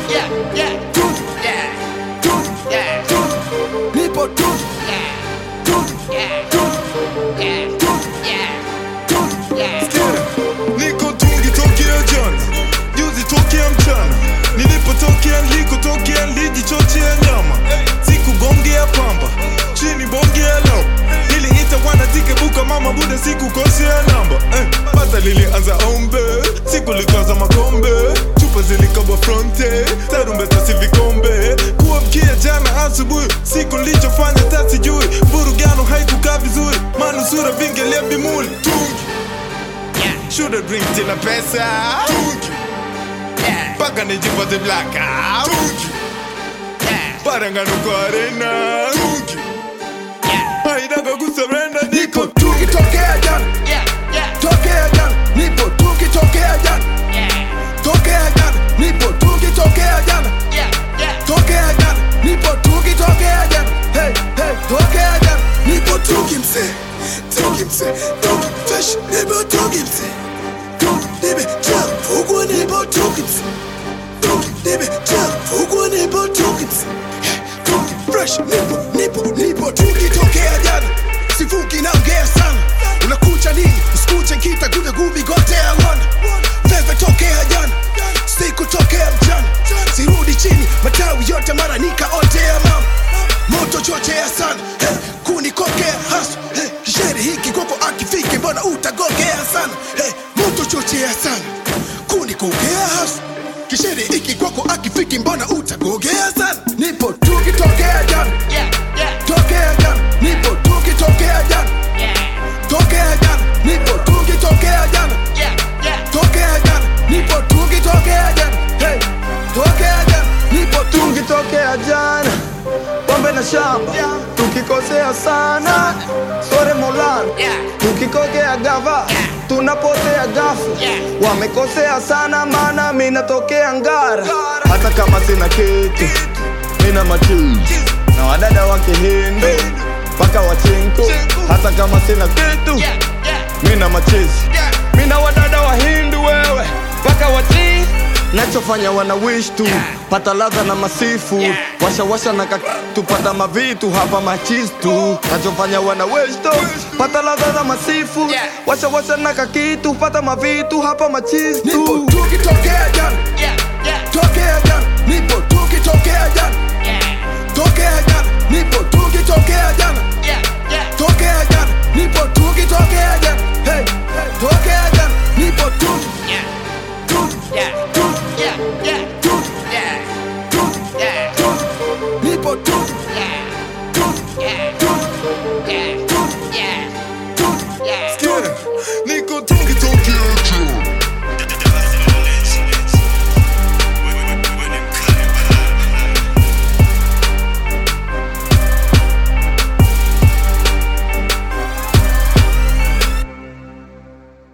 Yeah, yeah, tungi, yeah, tungi, yeah, tungi, nipo tungi, yeah, tungi, yeah, tungi, yeah, tungi, yeah, tungi. yeah. Sikia, niko tungi tokea jana, juzi tokea mchana, nilipotokea nilikotokea nilijichochea nyama, sikugongea pamba, chini bongea lao, niliita wanatike buka mama buda sikukosea namba, bata lilianza ombe, siku likaza makombe, chupa zilikabwa fronte, tarumbeta si vikombe, kuamkia jana asubuhi, siku nilichofanya tasijui, burugano haikukaa vizuri, manusura vingelea bimuli, tungi shoulda drink tena pesa tungi paka nijipate blackout tungi parangano kwa arena tungi haidaka kusurrender Nipo tungi tokea jana, Yeah, yeah, tokea jana, nipo tungi tokea jana, yeah, tokea jana, nipo tungi tokea jana, yeah, yeah. tokea jana, nipo tungi tokea jana, hey, hey, tokea jana, nipo tungi mse, tungi mse, tungi fresh, nipo tungi mse, tungi nipe jam, fugwa nipo tungi mse, tungi nipe jam, fugwa nipo tungi mse, tungi fresh, nipo tungi tokea jana, sifuki naongea sana, unakucha nini, usikuche kita kuja gubi gotea ngona, veve tokea jana, siku tokea mchana, sirudi chini, matawi yote mara nikaotea mama, moto chochea sana, hey, kunikokea hasu, hey, kisheri hiki kwako akifiki mbona utagongea sana, hey, moto chochea sana, kunikokea hasu, kisheri hiki kwako akifiki mbona utagongea sana, nipo tungi tokea jana, Yeah, yeah, tokea jana, nipo tungi tokea jana, yeah, tokea jana, nipo tungi tokea jana, yeah, yeah. tokea jana, nipo tungi tokea jana, hey, tokea jana, nipo tungi tokea jana, pombe na shamba, tukikosea sana, sore molano, Yeah. tukikokea gava, tunapotea gafu, Yeah. wamekosea sana mana minatokea ngara, hata kama sina kitu, mina machuzi, na wadada wake hindu, paka wachinko, hata kama sina kitu, Yeah, yeah, mina machezi, yeah. mina wadada wa hindu wewe paka wati nachofanya wana wish tu pata ladha na masifu washa na tupata mavitu hapa machis tu nachofanya wana wish tu pata ladha na masifu washa na kakitu pata mavitu hapa machis tu nipo tukitokea